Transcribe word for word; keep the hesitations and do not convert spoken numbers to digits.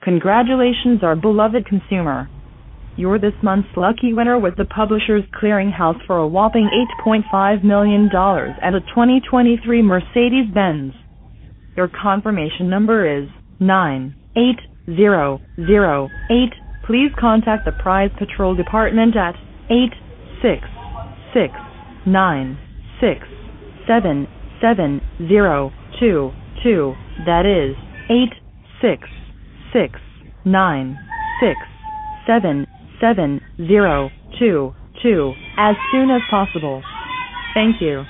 Congratulations, our beloved consumer. You're this month's lucky winner with the Publishers Clearinghouse for a whopping eight point five million dollars and a twenty twenty-three Mercedes-Benz. Your confirmation number is nine eight zero zero eight. Please contact the Prize Patrol Department at eight six six nine six seven seven zero two two. That is eight six six nine six seven seven zero two two as soon as possible. Thank you.